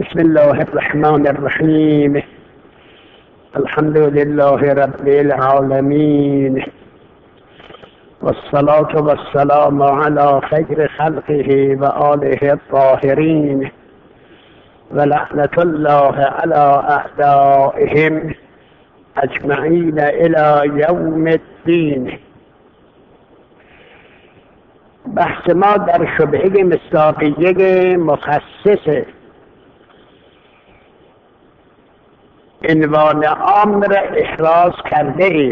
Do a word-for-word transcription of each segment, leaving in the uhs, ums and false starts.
بسم الله الرحمن الرحیم. الحمد لله رب العالمین والصلاة والسلام على خیر خلقه و آله الطاهرین و لعنت الله على اعدائهم اجمعین الى یوم الدین. بحث ما در شبهه مصداقیه مخصص عنوان عام را احراز کرده ایم،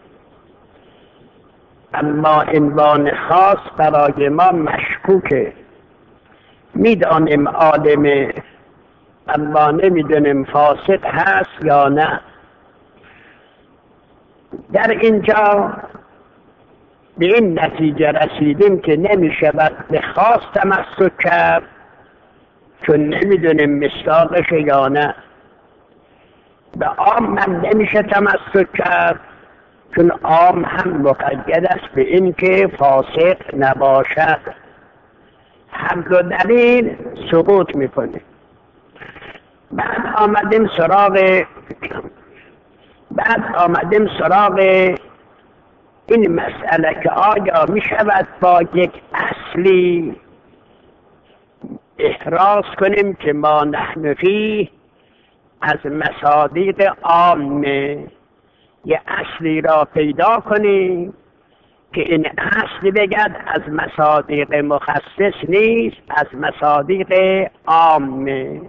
اما عنوان خاص برای ما مشکوکه. میدانیم عالمه اما نمیدونیم فاسق هست یا نه. در اینجا به این نتیجه رسیدیم که نمیشود به خاص تمسک کرد چون نمیدونیم مصداقش یا نه. به عام هم نمیشه تمسک کرد چون عام هم مقید است به این که فاسق نباشد. هر دو دلیل سقوط میکنه. بعد آمدیم سراغ بعد آمدیم سراغ این مسئله که آیا می شود با یک اصلی احراز کنیم که ما نحن فیه از مصادیق عامه، یه اصلی را پیدا کنیم که این اصل بگد از مصادیق مخصص نیست، از مصادیق عامه.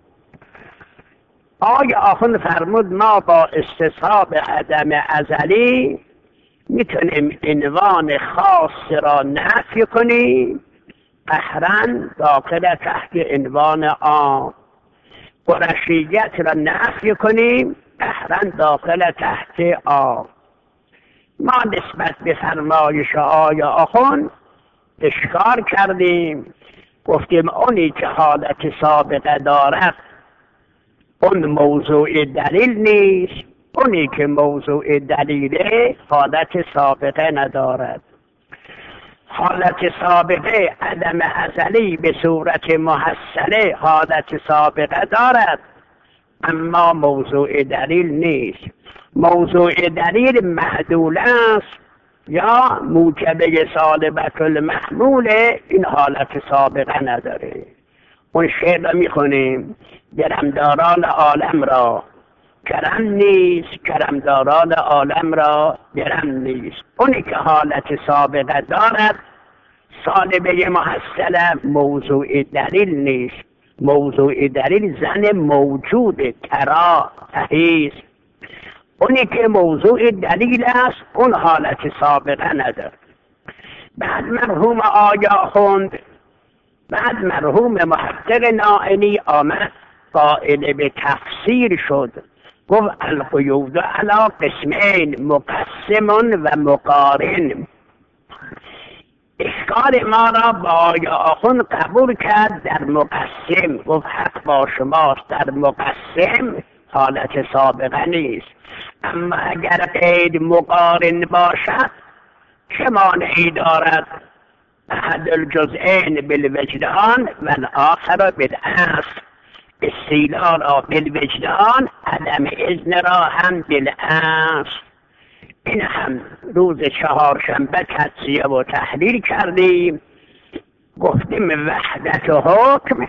آیا آخوند فرمود ما با استصحاب عدم ازلی میتونیم عنوان خاص را نفی کنیم قهرن داخل تحت عنوان عام، قرشیت را نفی کنیم قهرن داخل تحت عام. ما نسبت به فرمایش آیا آخوند اشکار کردیم، گفتیم اونی که حالت سابقه دارد اون موضوع دلیل نیست، اونی که موضوع دلیله حالت سابقه ندارد. حالت سابقه عدم ازلی به صورت محصله حالت سابقه دارد اما موضوع دلیل نیست. موضوع دلیل محدول است یا موجبه سالبت المحمول، این حالت سابقه نداره. اون شعر را میخونیم درمداران عالم را کرم نیست، کرمداران عالم را درم نیست. اونی که حالت سابقه دارد سالبه محصله موضوع دلیل نیست. موضوع دلیل زن موجود ترا تحیز. اونی که موضوع دلیل است اون حالت سابقه ندارد. بعد مرحوم آیا خوند بعد مرحوم محقق نائینی آمد قائل به تفسیر شد، گفت القیود علی قسمین مقسم و مقارن. اشکال ما را با آیا آخوند قبول کرد در مقسم، گفت حق با شماست در مقسم حالت سابقه نیست، اما اگر قید مقارن باشد چه مانعی دارد؟ احد الجزئین بالوجدان و الاخر بالاصل. استیلا را بالوجدان، عدم اذن را هم بالاصل. این هم روز چهارشنبه تجزیه و تحلیل کردیم. گفتیم وحدت حکم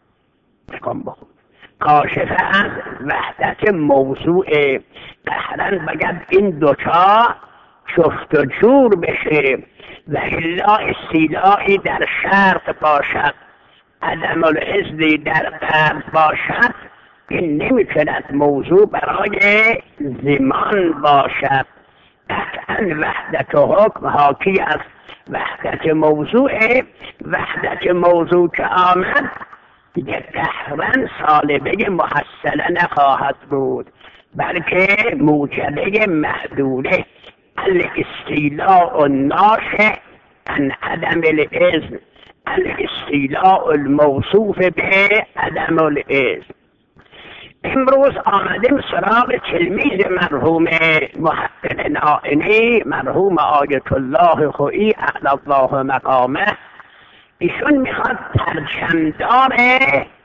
کاشف از وحدت موضوع. قهرن بگد این دوتا جفت و جور بشه و الا استیلایی در شرط باشد، عدم الاذن در قرض باشد، این نمیتواند موضوع برای زمان باشد. قطعا وحدت حکم حاکی از وحدت موضوع. وحدت موضوع که آمد دیگه قهرن سالبه محصله نخواهد بود بلکه موجبه محدوده. الاستیلاء الناشئ عن عدم الاذن، الاستیلاء الموصوف به عدم الاذن. امروز آمدیم سراغ تلمیذ مرحوم محقق نائینی مرحوم آیت الله خویی اعلی الله مقامه. ایشون میخواد پرچمدار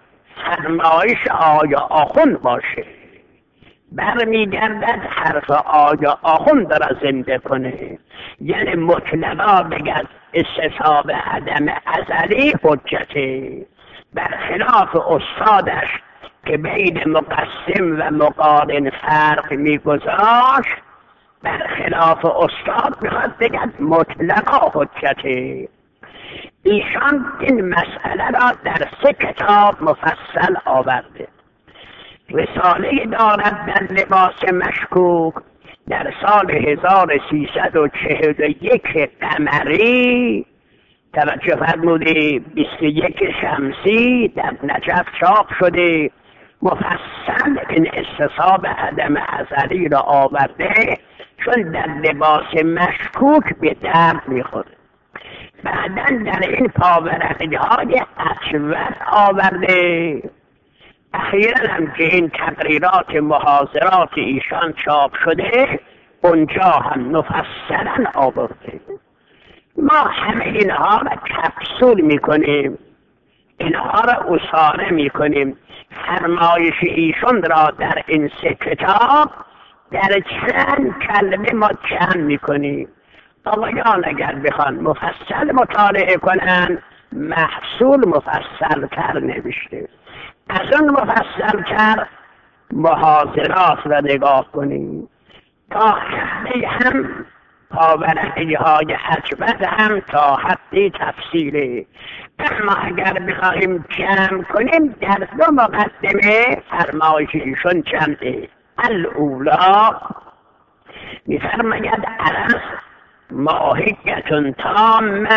فرمایش آیا آخوند باشه. برمیگردد حرف آیا آخوند را زنده کنه، یعنی مطلقا بگد استصحاب عدم ازلی حجته، برخلاف استادش که بین مقسم و مقارن فرق میگذاشت، برخلاف استاد میخواد بگد مطلقا حجته. ایشان این مسئله را در سه کتاب مفصل آورده. رساله دارد در لباس مشکوک در سال هزار و سیصد و چهل و یک قمری، توجه فرمودی بیست و یک شمسی، در نجف چاپ شده. مفصل این استصحاب عدم ازلی را آورده، چون در لباس مشکوک به درد میخوره. بعدا در این پاورقی های اصوت آورده. اخیرا هم که این تقریرات محاضرات ایشان چاپ شده، اونجا هم مفصلا آورده. ما همه اینها را کپسول میکنیم، اینها را اصاره میکنیم. فرمایش ایشان را در این سه کتاب در چند کلمه ما جمع میکنیم. آقایان اگر بخوان مفصل مطالعه کنن، محصول مفصل تر نوشته. از اون مفصل تر محاضرات را نگاه کنیم. تا حدی هم پاورقی های حجبت هم تا حدی تفصیله. اما اگر بخواهیم جمع کنیم، در دو مقدمه فرمایششون جمعه. الاولا میفرماید عرض ماهیتون تامه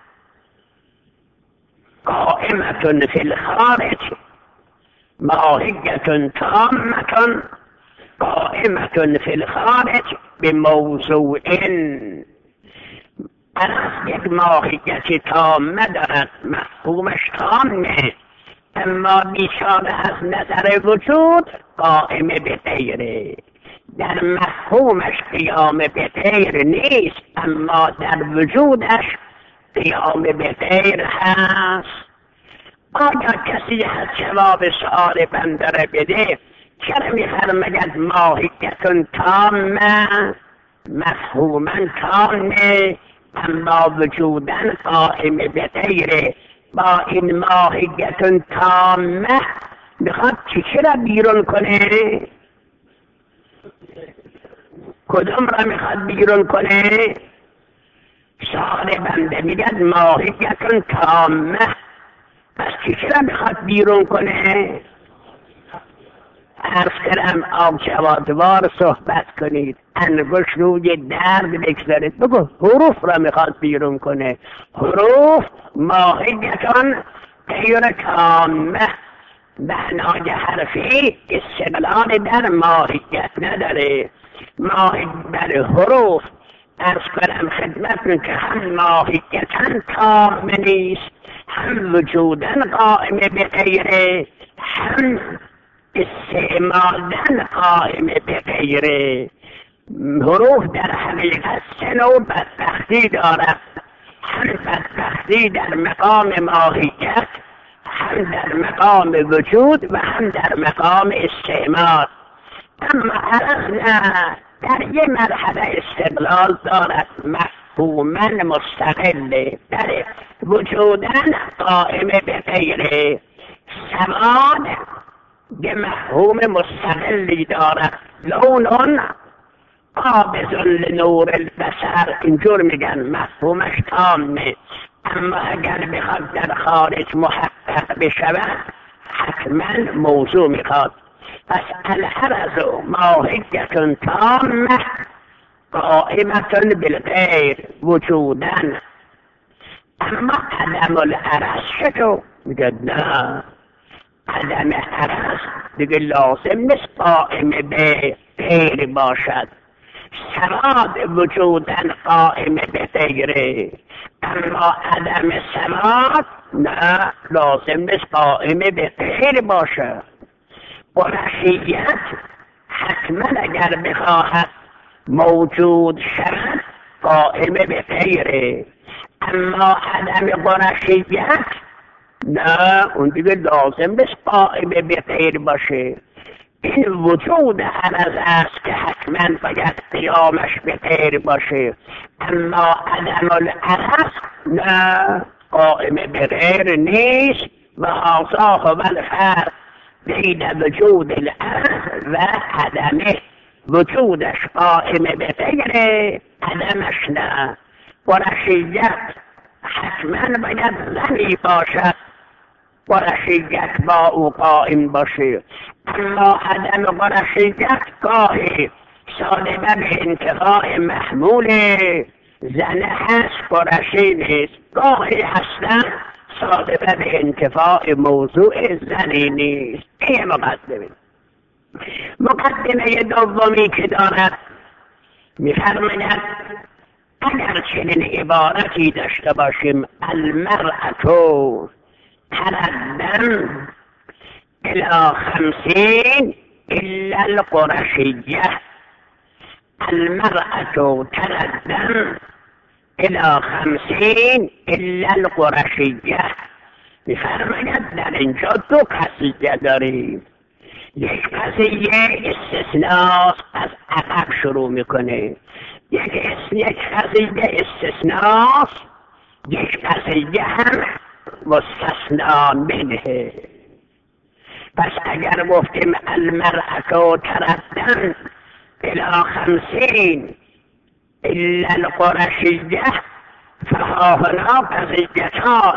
قائمتون فی الخارج، ماهیتون تامتون قائمتون فی الخارج به موضوعین. عرض یک ماهیت تامه دارد، مفهومش تامه، اما بیچاره از نظر وجود قائم به غیره. در مفهومش قیام به غیر نیست، اما در وجودش قیام به غیر هست. آیا کسی از جواب سؤال بنده را بده؟ چرا میفرماید ماهیتون تامه، مفهوما تامه، اما وجودا قائم به غیره؟ با این ماهیتون تامه میخواد چی را بیرون کنه؟ کدوم را میخواد بیرون کنه؟ سؤال بنده میگد ماهیتون تامه، پس چی را میخواد بیرون کنه؟ عرض کردم آب جوادوار صحبت کنید، انگوش روی درد بگذارید. بگو حروف را میخواد بیرون کنه. حروف ماهیتون غیر تامه، معنای حرفی استقلال در ماهیت نداره. ماهیت بر حروف عرض کنم خدمتون که هم ماهیتاً تامه نیست، هم وجوداً قائم به غیره، هم استعمالاً قائم به غیره. حروف در حقیقت سه نوع بدبختی دارد، هم بدبختی در مقام ماهیت، هم در مقام وجود و هم در مقام استعمال. اما عرض نه، در یه مرحله استقلال دارد، مفهوما مستقله، در وجودا قائم به غیره. سواد به مفهوم مستقلی دارد، لون قابض لنور البصر، اینجور میگن مفهومش تامه. اما اگر بخواد در خارج محقق بشود، حتما موضوع میخواد. پس العرض ماهیتون تامه قائمتون بالغیر وجودا. اما عدم العرض شتو؟ میگه نه، عدم عرض دیگه لازم نیست قائم به غیر باشد. سواد وجودا قائم به غیره، اما عدم سواد نه، لازم نیست قائم به غیر باشد. قرشیت حتما اگر بخواهد موجود شود قائم به غیره، اما عدم قرشیت نه اون دیگه لازم نیست قائمه به غیر باشه. این وجود عرض است که حتما باید قیامش به غیر باشه، اما عدم العرض نه، قائمه به غیر نیست. و هذا هو الفرق بین وجود العرض و عدمه. وجودش قائمه به غیر، عدمش نه. قرشیت حتما باید زنی باشد، قرشیت با او قائم باشه، اما عدم قرشیت گاهی صادمه به انتفاع محمول زن هست، قرشی نیست. گاهی هستن صادمه به انتفاع موضوع زنی نیست. این مقدمه. مقدمه دومی که دارد می‌فرماید اگر چنین عبارتی داشته باشیم المرأة تردن الى خمسین الا القرشیه، المرأة تردن الى خمسین الا القرشیه. می‌فرماید در اینجا دو قضیه داریم. یک قضیه استثناء از عقب شروع میکنه، یک یک قضیه استثناء، یک قضیه هم مستثنا منه. پس اگر گفتیم المرأة تردن الى خمسین الا القرشیه فها هنا قضیتان.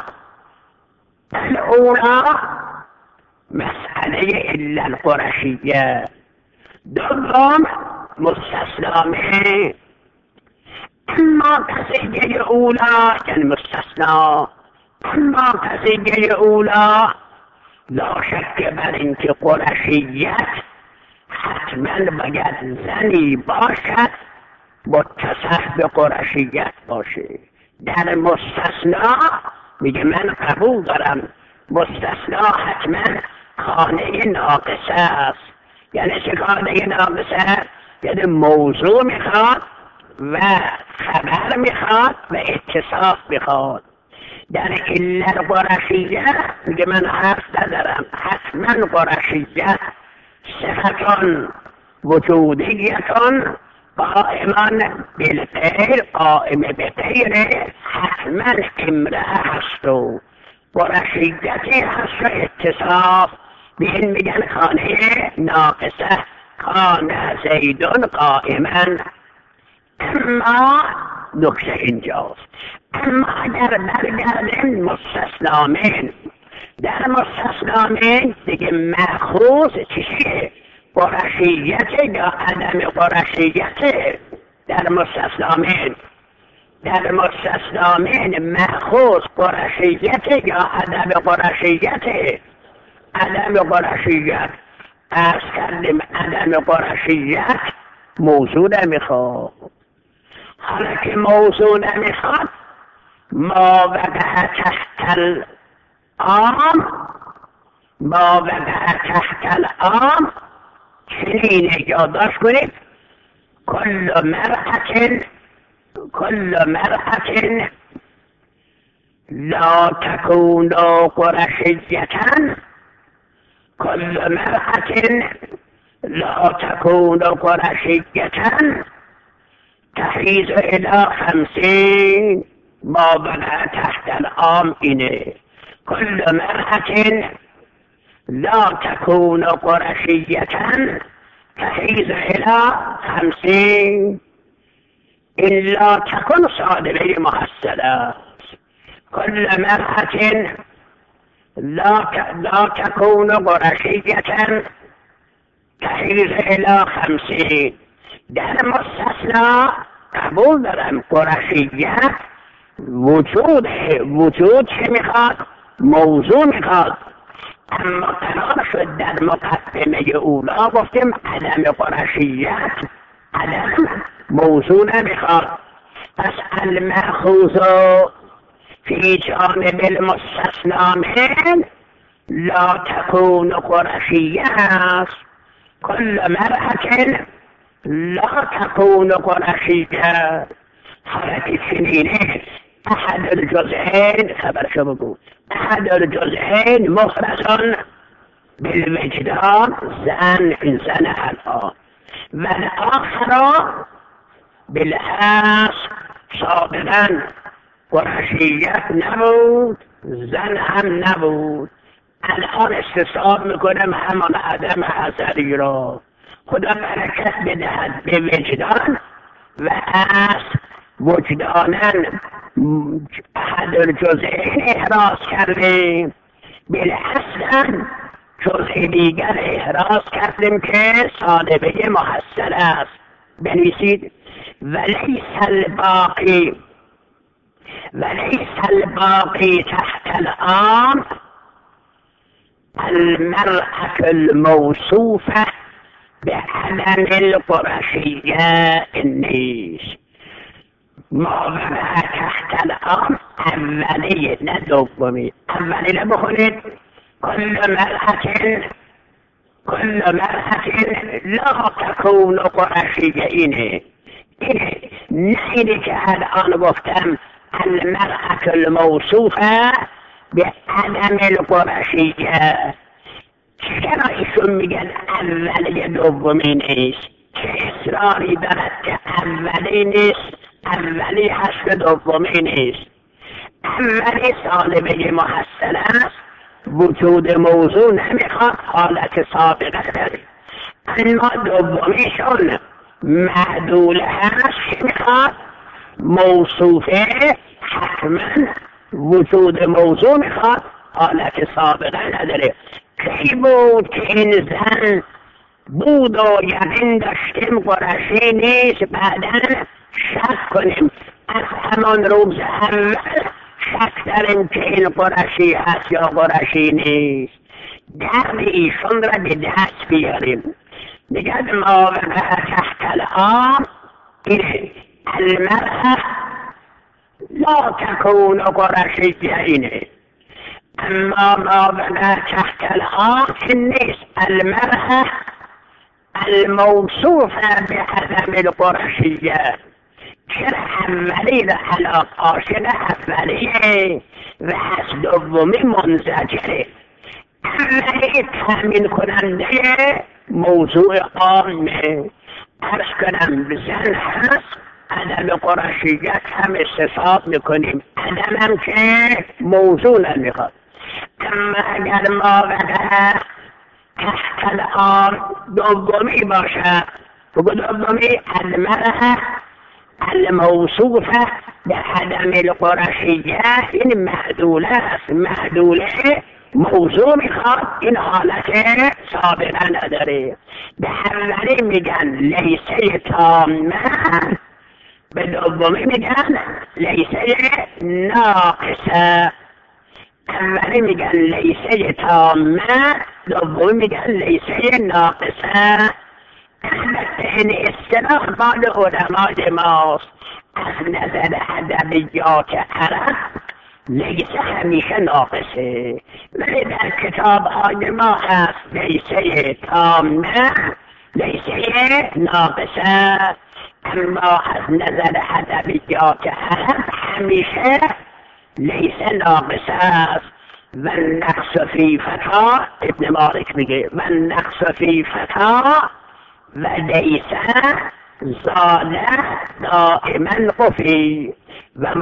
الاولى مسئله الا القرشیه، دوم مستثنا منه. اما قضیه اولا یعنی مستثنا، اما قضیه اولا لا شک بر اینکه قرشیت حتما باید زنی باشد متصف به قرشیت باشه. در مستثنا میگه من قبول دارم مستثنا حتما خانه ناقصه است. یعنی چه خانه ناقصه است؟ یعنی موضوع میخواد و خبر میخواد و اتصاف میخواد. در علت قرشیه میگه من حرف ندارم، حتما قرشیه صفتان وجودیتان قائمان بالغیر، قائم به غیر، حتما امرأه هست و قرشیتی هست و اتصاف. به این میگن خانه ناقصه، خانه زیدون قائما. اما نکته اینجاست، اما اگر برگردیم مستثنا من، در مستثنا من دیگه مأخوذ چیه؟ قرشیت یا عدم قرشیت؟ در مستثنا من، در مستثنا من مأخوذ قرشیت یا عدم قرشیت؟ عدم قرشیت. از کردیم عدم قرشیت موضوع نمیخواد. حالا که موضوع نمیخواد ما وقع تحت العام، ما وقع تحت العام چنین یادداشت کنید کل مرأة کل مرأة لا تكون قرشية، كل مرأة لا تكون قرشية تحيز إلى خمسين. ما بقى تحت العام إنه كل مرأة لا تكون قرشية تحيز إلى خمسين إلا تكن صادمة محصلة. كل مرأة لا لا تكون قرشية تحيز إلى خمسين. در مستثنا قبول دارم قرشیت وجود وجود چه میخواد؟ موضوع میخواد. اما قرار شد در مقدمه اولا گفتیم عدم قرشیت، عدم موضوع نمیخواد. پس المأخوذ فی جانب المستثنا من لا تكون قرشیه است. كل مرأة لا تكون قرشية. حالت چنینه احد الجزئين خبر شو بقول احد الجزئين مخرج بالوجدان زن انسان الان والآخر بالحاس سابقا قرشیت نبود زن هم نبود الان استصحاب میکنم همان عدم حضری را خدا برکت بدهد به وجدان و از وجدانا احد الجزئین احراز کردیم بالحسن جزء دیگر احراز کردیم که صادبه محصل است بنویسید ولیس الباقی ولیس الباقی تحت الآن المرأة الموصوفة بعدم القرشية النيش ما بقى تحت الآن اولی نه دومی اولی نبخونید كل مرأة كل مرأة لا تكون قرشية اینه اینه نه اینه که الان گفتم المرأة الموصوفة بعدم القرشية چرا ایشون میگن اولی دومی نیست چه اصراری دارد که اولی نیست اولی هست دومی نیست اولی سالبه محصل است وجود موضوع نمیخواد حالت سابقه داره اما دومیشون معدول هست میخواد موصوفه حتما وجود موضوع میخواد حالت سابقه نداره کی بود که این زن بود و یقین داشتیم قرشی نیست بعدا شک کنیم از همان روز اول شک داریم که این قرشی هست یا قرشی نیست درد ایشون را به دست بیاریم نگد ما وقع تحت الآن اینه المرأة لا تكون قرشية اینه اما ما وقع تحت الآن نیست المرأة الموصوفة بعدم القرشية چرا اولی را علاقه شده اولیه و از دومی منزجره اولی تامین کننده موضوع عامه عرض کنم زن هست عدم قرشیت هم استصحاب میکنیم عدم هم که موضوع نمیخواد اما اگر ما وقع تحت الآن دومی باشد بگو دومی المرأة الموصوفة بعدم القرشية این محدوله است محدوله موضوع میخواد این حالت سابقه نداره به اولی میگن لیسه تامه به دومی میگن لیسه ناقصه اولی میگن لیسه تامه دومی میگن لیسه ناقصه این اصطلاح مال علمای ماست از نظر ادبیات عرب لیسه همیشه ناقصه ولی در کتاب های ما هست لیسه تامه لیسه ناقصه اما از نظر ادبیات عرب همیشه لیسه ناقصه است و نقص فی فتا ابن مالک میگه و نقص فی فتا و لیسه زاده دائما قفی و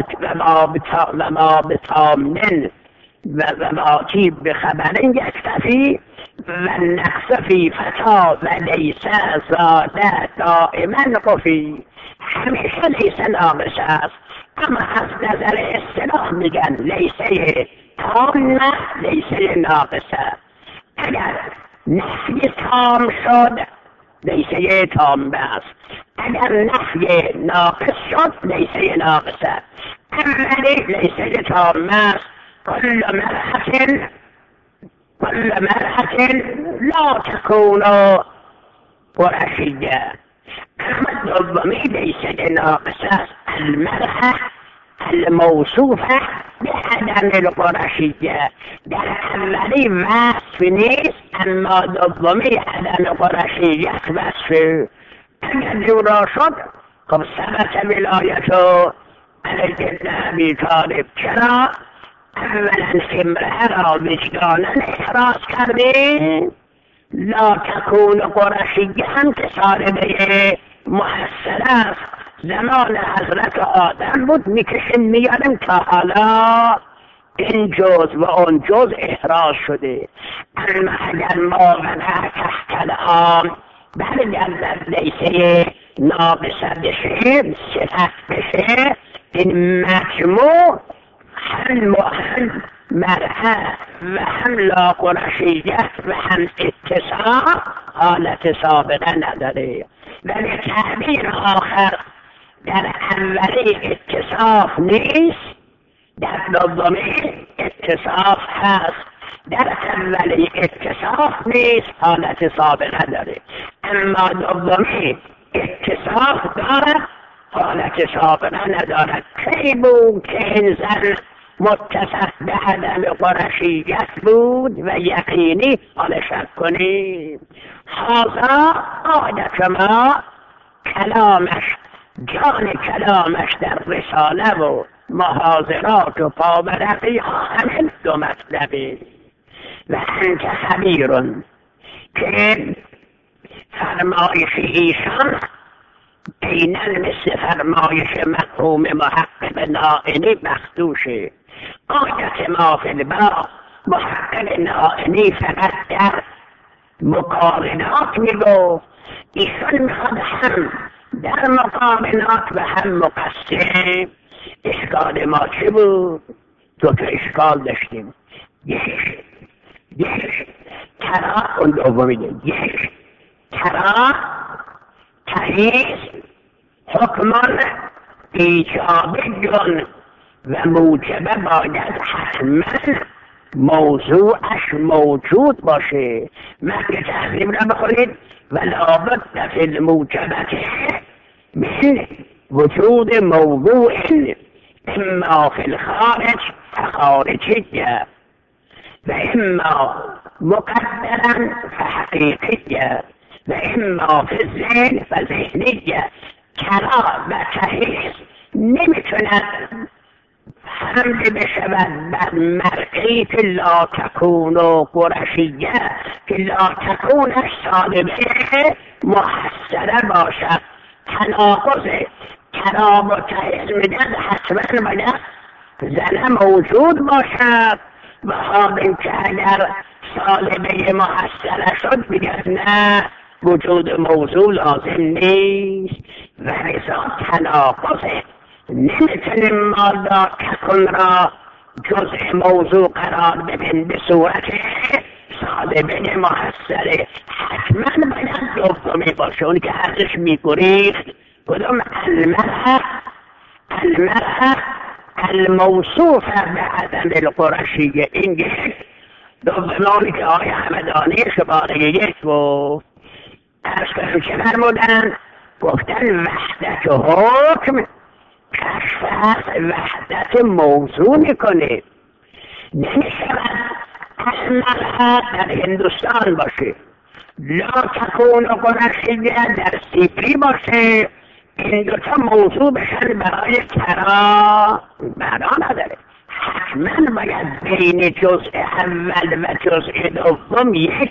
ما بتامن و ما چیب بخبرن یکتفی و نقص فی فتا و لیسه زاده دائما قفی همیشه لیسه ناقص است اما از نظر اصطلاح میگن لیسه تامه لیسه ناقصه اگر نفی تام شد لیسه تام است اگر نفی ناقص شد لیسه ناقصه اولی لیسه تام است كل مرأة كل مرأة لا تكون قرشية اما دومی لیسه ناقصه المرأة الموصوفة بعدم القرشية در اولی وصف نیست اما دومی عدم قرشیت وصف اگر جورا شد خب ثبت ولایت علی ابن ابی طالب چرا اولا امرأه را وجدانا احراز کرده؟ لا تکون قرشیًا که صاحبه محصل است، زمان حضرت آدم بود میکشیم میارم تا حالا این جز و اون جز احراز شده. اما اگر ما وضع تحت الان برگردد لیسه ناقصه بشه، صفت بشه، این مجموع هم و هم مرحه و هم لا قرشیت و هم اتصاف حالت سابقه نداره. ولی تعبیر آخر در اولی اتصاف نیست، در دومی اتصاف هست. در اولی اتصاف نیست، حالت سابقه داره، اما دومی اتصاف دارد، حالت سابقه ندارد. کی بود که این زن متصف به عدم قرشیت بود و یقینی حال شک کنیم؟ حاضر عادت ما کلامش، جان کلامش در رساله و محاضرات و پاورقی همین دو مطلبی. و انت خبیرون که فرمایش ایشان بینن مثل فرمایش مفهوم محقق نائینی مخدوشه. آیت ما فی الباب محقق نائینی فقط در مقارنات میگو، ایشان میخواد هم در مقارنات و هم مقسم. اشکال ما چه بود؟ دو تا اشکال داشتیم. یک یک ترا اون دومی دیم. یک ترا تحیز حکمان ایجابی جن و موجبه باید حتما موضوعش موجود باشه. مگه تحریم را بخونید و لابد فی الموجبت مثل وجود موضوع اما فی الخارج فخارجیه و اما مقدرا فحقیقیه و اما فی الذهن فذهنیه. ترا و تحیز نمیتوند حمله بشود بر مرقی که لا تکون و قرشیه، که لا تکونش صادقه محصله باشد. تناقضه. ترا و تحیز میدن حتما باید زنه موجود باشد و حال اینکه اگر صالبه محصله شد بگرد نه، وجود موضوع لازم نیست و رضا تناقضه. نمیتونیم ما لا تکن را جزء موضوع قرار بدیم به صورت صالبه محصله. حتما باید دومی باشه، اون که ازش میگریخت کدوم؟ المرأة المرأة الموصوفه به عدم القرشیه. این یک. دومی که آقای همدانی شماره یک بود ارز کنم چه فرمودن؟ گفتن وحدت حکم کشف هست، وحدت موضوع میکنه. نمیشود المرأة در هندوستان باشه، لا تکون قرشیه در سیپی باشه، این دوتا موضوع بشن برای ترا معنا نداره. حتما باید بین جزء اول و جزء دوم یک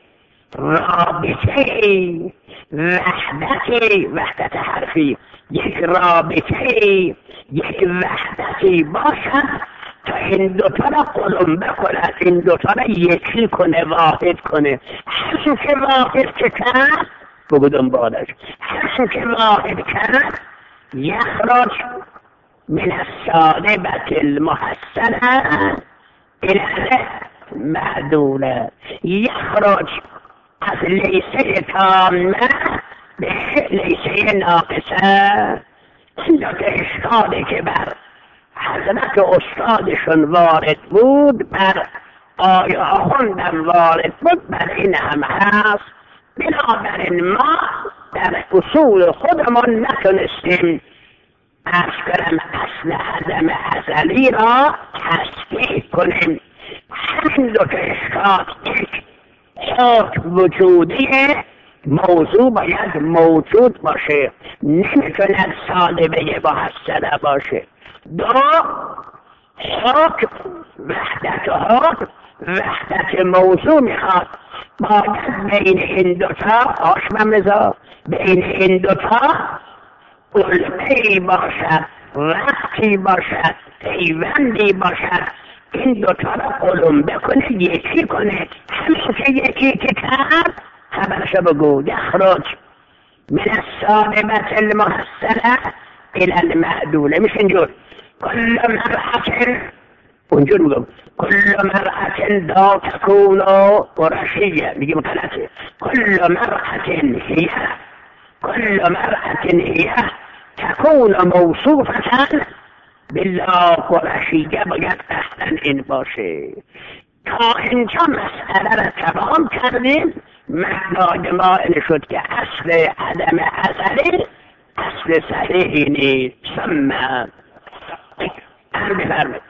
رابطه، وحدتی، وحدت حرفی، یک رابطه، یک وحدتی باشد تا این دوتا را قلمبه کند، این دوتا را یکی کنه، واحد کنه. هرچون که واحد که کرد بگو دنبالش، هرچون که واحد کرد یخرج من الصادبة المحسنة الى معدوله، یخرج از لیسه تامه به لیسه ناقصه. این دو اشکالی که بر حضرت استادشون وارد بود، بر آیه خوندم وارد بود، بر این هم هست. بنابراین ما در اصول خودمون نتونستیم ارز کنم اصل عدم ازلی را تصدیق کنیم. همین دو اشکال، یک حکم وجودیه، موضوع باید موجود باشه، نمیتوند صادبه محصله باشه. دو حکم وحدت حکم وحدت موضوع میخواد. باید بین این دوتا آشمم رضا بین این دوتا علمه‌ای باشد، وقتی باشد، پیوندی باشد، این دوتا را قلم بکنه، یکی کنه. همین که یکی که کرد خبرشو بگو. یخرج من الصادمة المحصلة الى المعدولة. میشه اینجور کل مرأة اونجور میگم کل مرأة لا تكون قرشية. میگیم غلطه. کل مرأة هي كل مرأة هي تكون موصوفة بالله قرشیه. باید اصلا این باشه. تا اینجا مسئله را تمام کردیم. معنای ما این شد که اصل عدم ازلی اصل صحیحی نیست. ثم هم بفرمید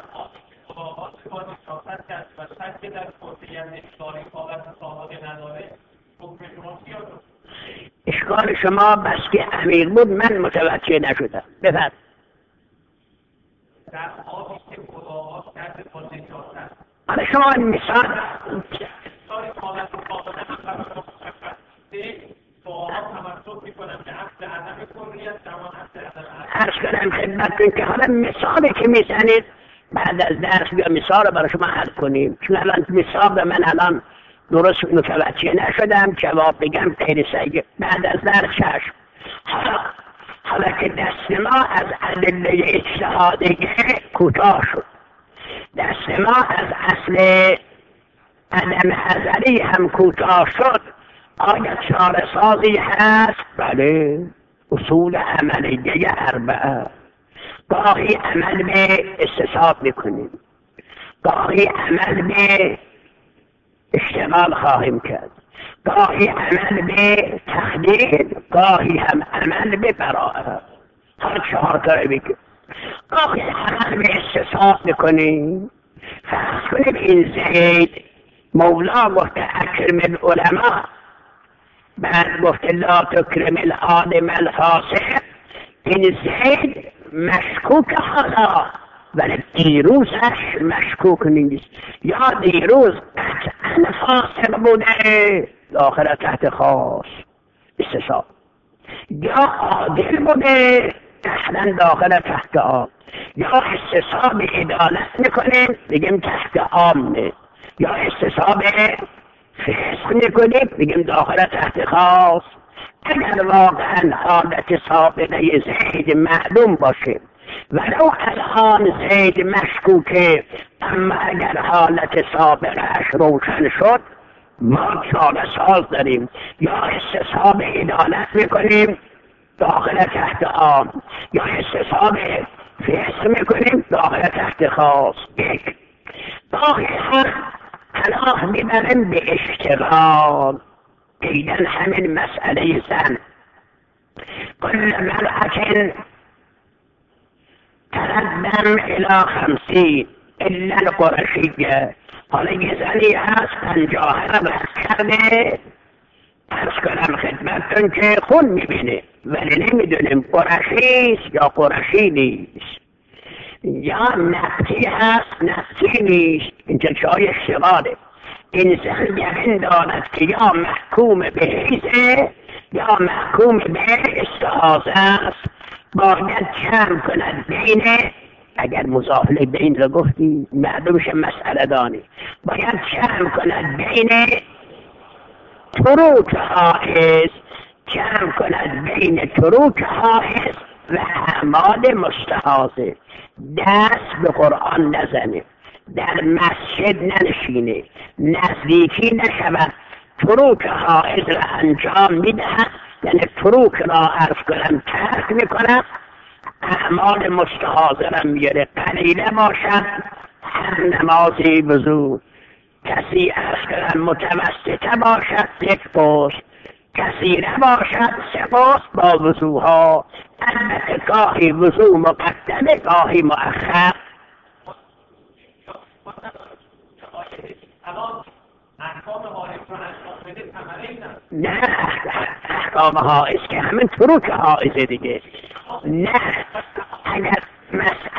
اشکال شما بس که عمیق بود من متوجه نشدم. بفرمید. در آبی که خداوند کرده با نجاست. حالا شما مثال سال حالت مقابله سوالات تمسک میکنم به اصل عدم کلیت زمان اصل عدم عرض کنم خدمتتون که حالا مثالی که میزنید بعد از درس بیا مثال برای شما حل کنیم. چون الان مثال من الان درست متوجه نشدم جواب بگم خیلی سعی بعد از درس چشم. حالا حالا که دست ما از ادله اجتهادی کوتاه شد، دست ما از اصل عدم ازلی هم کوتاه شد، آیا چاره سازی هست؟ بله. اصول عملیه اربعه. گاهی عمل به استصحاب میکنیم، گاهی عمل به اشتغال خواهیم کرد، گاهی عمل به تخدیر، گاهی هم عمل به براءه. هر چهار تا بگیم. گاهی عمل به استصحاب میکنیم. فرض کنیم این زید مولا گفته اکرم العلماء، بعد گفته لا تکرم العالم الفاسق. این زید مشکوک حالا ولی دیروزش مشکوک نیست، یا دیروز قطعا فاسق بوده داخل تحت خاص استثاب، یا عادل بوده اصلا داخل تحت عام، یا استصحاب عدالت میکنه بگیم تحت عامه، یا استصحاب فسق میکنیم بگیم داخل تحت خاص. اگر واقعا حالت سابقه زید معلوم باشه ولو الان زید مشکوکه، اما اگر حالت سابقهش روشن شد ما چاره ساز داریم، یا استصحاب عدالت میکنیم داخل تحت عام، یا استصحاب فسق میکنیم داخل تحت خاص. یک باقی هم پناه میبرم به اشتغال. ایدن همین مسئله زن کل مرأة تقدم الى خمسین الا القرشیه. حالا یه زنی هست پنجاه را بس کرده، ارز کنم خدمتتون که خون میبینه ولی نمیدونیم قرشیست یا قرشی نیست، یا نفتی هست نفتی نیست. اینجا جای اشتغاله. این زن یقین دارد که یا محکوم به حیثه یا محکوم به استحاضه است. باید جمع کند بین، اگر مضافله بین را گفتی معلومش مسئله دانی، باید جمع کند بین تروک حائز، جمع کند بین تروک حائز و اعمال مستحاضه. دست به قرآن نزنه، در مسجد ننشینه، نزدیکی نشود، تروک حائز را انجام میدهد، یعنی تروک را عرض کنم ترک میکند، اعمال مستحاضه را میاره. قلیله باشد هر نمازی وضو، کسی عرض کنم متوسطه باشد یک پست، کسی نباشد سه پست با وضوها. البته گاهی وضو مقدمه گاهی مؤخر. نه احکام حائز که همین تروک حائزه دیگه. نه اگر مسئله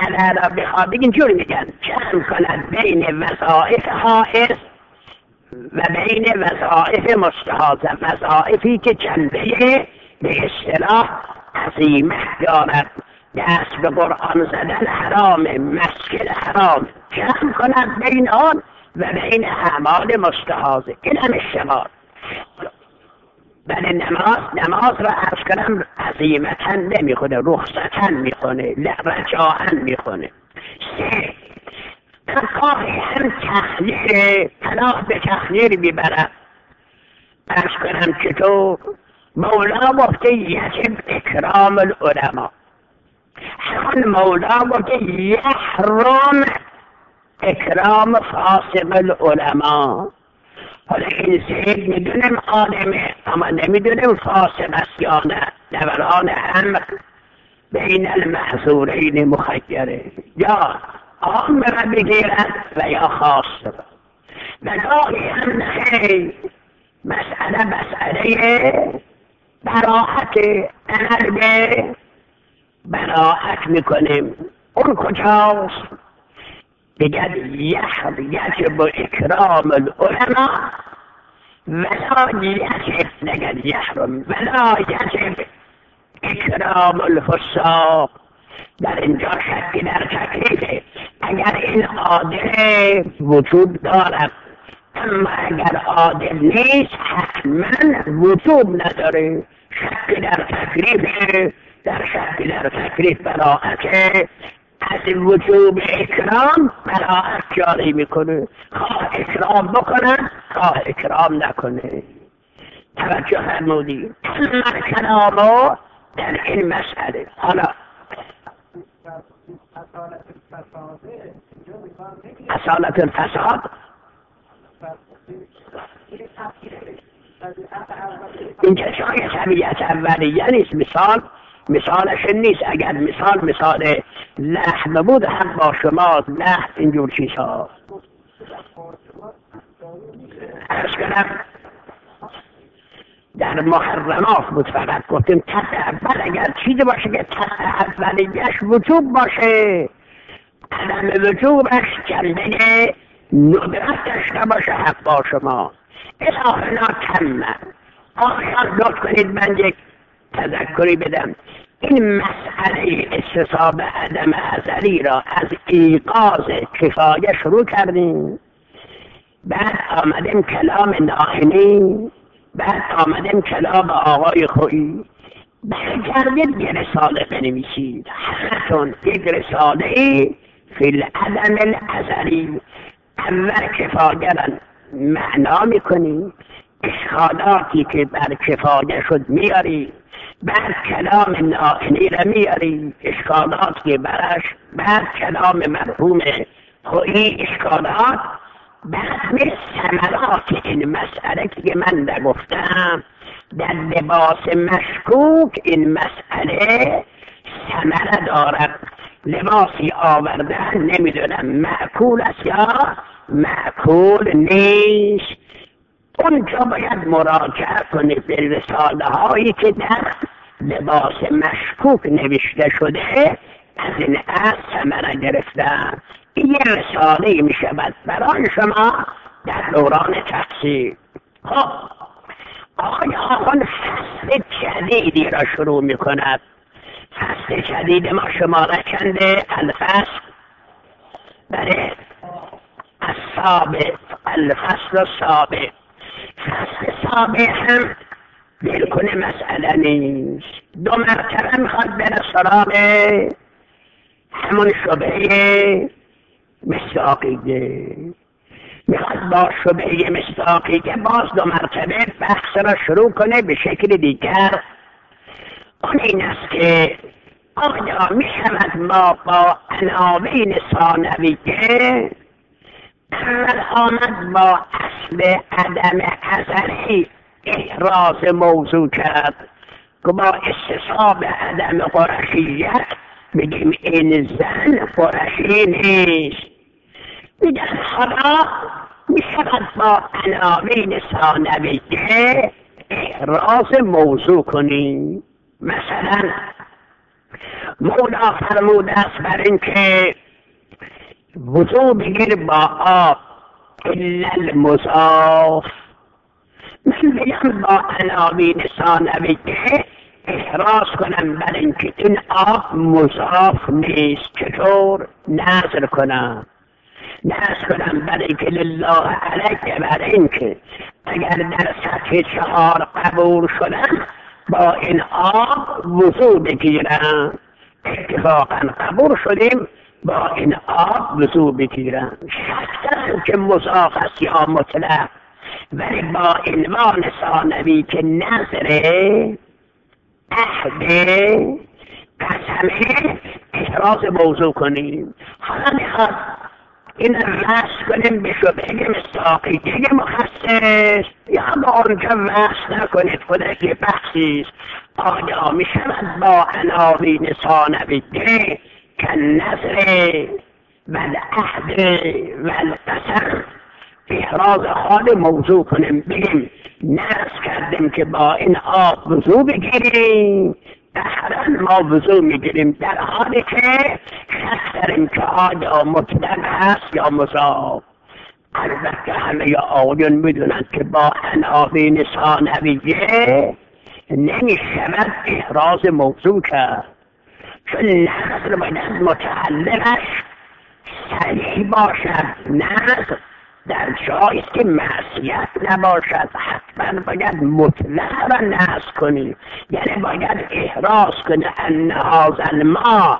مسئله را بخواد اینجور میگن جمع کند بین وظایف حائز و بین وظایف مستحاضه، وظایفی که جنبه به اصطلاح عزیمت دارد، دست به قرآن زدن حرام، مسجد حرام، جمع کند بین آن و بین اعمال مستحاضه. این هم اشتغال. بله نماز نماز را عرض کنم عزیمتاً نمی خونه، رخصتاً می خونه، رجاعاً می خونه. سه تقاهی هم تخلیه، پناه به تخلیه میبرد. عرض کنم چطور؟ مولا گفته یجب اکرام العلماء، همون مولا گفته یحرم اکرام فاسق العلماء. حالا این زید میدونم عالمه اما نمیدونم فاسق است یا نه. دوران امر بین المحظورین مخیره، یا عام را بگیرد و یا خاص را. و گاهی هم نه، مسئله مسئله براحت امر به براحت میکنیم. اون کجاست؟ بگد یجب اکرام العلماء ولا یجب، نگد یحرم، ولا یجب اکرام الفساق. در اینجا شکی در تکلیفه. اگر این عادل وجوب دارد اما اگر عادل نیست حتما وجوب نداره. شکی در تکلیفه، در شکی در تکلیف براعته، از وجوب اکرام براعت جاری میکنه. خواه اکرام بکنن خواه اکرام نکنه. توجه فرمودی؟ اما کلامو در این مسئله. حالا اصالت الفساد اینجا شاید طبیعت اولیه نیست، مثال مثالش نیست. اگر مثال مثال لحم بود حق با شما، لحم اینجور چیزها. عرض کنم در محرمات بود فقط گفتیم تحت اول اگر چیزی باشه که تحت اولیش وجوب باشه، عدم وجوبش جنبه ندرت داشته باشه حق با شما. اضافنا تمه. آخر لطف کنید من یک تذکری بدم. این مسئله استصحاب عدم ازلی را از ایقاظ کفایه شروع کردیم، بعد آمدیم کلام ناهنی، بعد آمدیم کلام آقای خویی، برگردید یه رساله بنویسید. همتون یک رساله فی العدم الازلی. اول کفایه را معنا میکنی، اشکالاتی که بر کفایه شد میاری، بعد کلام ناهنی را میاری، اشکالاتی که برش، بعد کلام مرحوم خویی اشکالات، بعد می ثمرات این مسئله که من نگفتم. در لباس مشکوک این مسئله ثمره دارد. لباسی آوردن نمیدونم معقول است یا معقول نیست. اونجا باید مراجعه کنید به رساله هایی که در لباس مشکوک نوشته شده، از این از ثمره گرفتن. این یه رساله می شود برای شما در دوران تحصیل. خب آقای آقان فصل جدیدی را شروع می کند. فصل جدید ما شماره چنده؟ الفصل بله السابع، الفصل السابع. فصل سابع هم بالکل مسئله نیست. دو مرتبه میخواد بره سراغ همون شبهه مصداقیه. میخواد با شبهه مصداقیه باز دو مرتبه بحث را شروع کنه به شکل دیگر. اون این است که آیا میشود ما با عناوین ثانویه اول آمد با اصل عدم ازلی احراز موضوع کرد که با استصحاب عدم قرشیت بگیم این زن قرشی نیست. میگن حالا میشود با عناوین ثانویه احراز موضوع کنیم. مثلا مولا فرمود است بر این که وضو بگیر با آب الا المضاف. من بگم با عناوین ثانوی که احراز کنم بر اینکه این آب مضاف نیست. چطور نظر کنم؟ نظر کنم بر اینکه لله علیک، بر اینکه اگر در سطح چهار قبول شدم با این آب وضو بگیرم. اتفاقا قبول شدیم با این آب وضو بگیرم. شخصا که مضاف است یا مطلق، ولی با عنوان ثانوی که نظره، عهده، قسمه، احراز موضوع کنیم. حالا میخواد این رست کنیم به شبهه مصداقی دیگه مخصص، یا با اونجا وست نکنید خودش یه بحثیست. آیا میشود با عناوین ثانوی که کالنظر والعهد والقسم احراز خال موضوع کنیم، بگیم نرس کردیم که با این آب وضو بگیریم، قهرا ما وضو میگیریم، در حالی که شک داریم که آیا مطلق هست یا مضاف. البته همه آقایون میدونند که با عناوین ثانویه نمیشود احراز موضوع کرد، چون نظر باید متعلقش صحیح باشد. نظر در جایی که معصیت نباشد حتما باید مطلق را نظر کنی، یعنی باید احراز کنی ان هذا الماء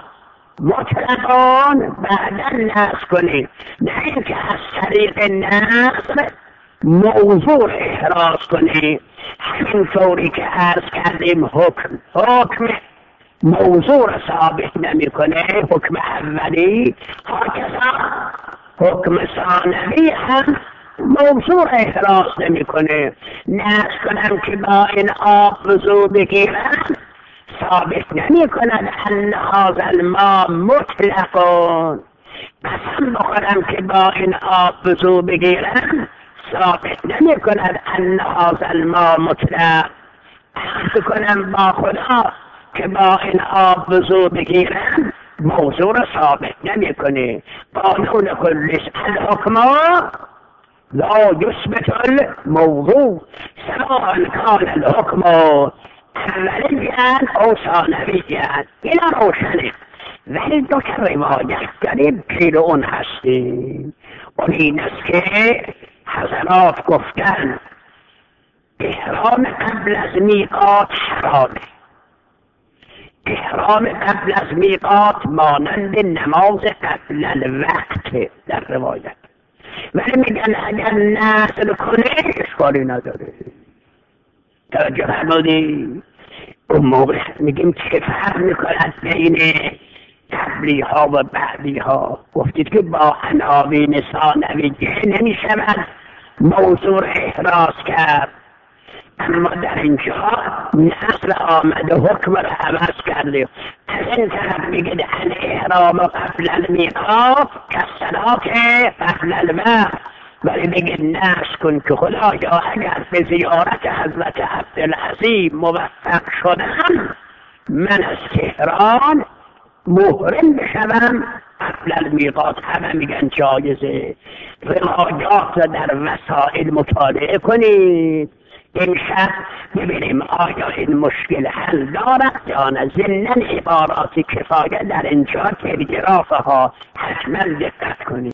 مطلقان بعدا نظر کنی، نه اینکه از طریق نظر موضوع احراز کنی. همینطوری که عرض کردیم حکم حکم موضوع را ثابت نمی کنه، حکم اولی هاکذا حکم ثانوی هم موضوع احراز نمی کنه. نظر کنم که با این آب وضو بگیرم ثابت نمی کند ان هذا الماء مطلقان. قسم بخورم که با این آب وضو بگیرم ثابت نمی کند ان هذا الماء مطلق. عهد کنم با خدا که با این آب وضو بگیرم موضوع را ثابت نمی کنه. قانون کلیش الحکم لا یثبت الموضوع سواء کان الحکم اولیاً او ثانویاً. اینا روشنه، ولی دو تا روایت داریم پیر اون هستیم. اون این است که حضرات گفتن احرام قبل از میقات حرامه. احرام قبل از میقات مانند نماز قبل الوقت در روایت، ولی میگن اگر نسل کنه اشکالی نداره. توجه فرمودی؟ اون موقع میگیم چه فرق میکند بین قبلی ها و بعدی ها؟ گفتید که با عناوین ثانوی نمیشود موضوع احراز کرد، اما در اینجا نصر آمده حکم را عوض کرده. از این طرف میگه ان احرام قبل المیقات کالصلاة قبل الوقت، ولی بگه نصر کن که خدایا اگر به زیارت حضرت عبدالعظیم موفق شدم من از تهران محرم بشوم قبل المیقات. همه میگن جایزه. روایات را در وسائل مطالعه کنید امشب ببینیم آیا این مشکل حل دارد یا نه. ضمن عبارات کفایه در اینجا تلگرافها حتما دقت کنید.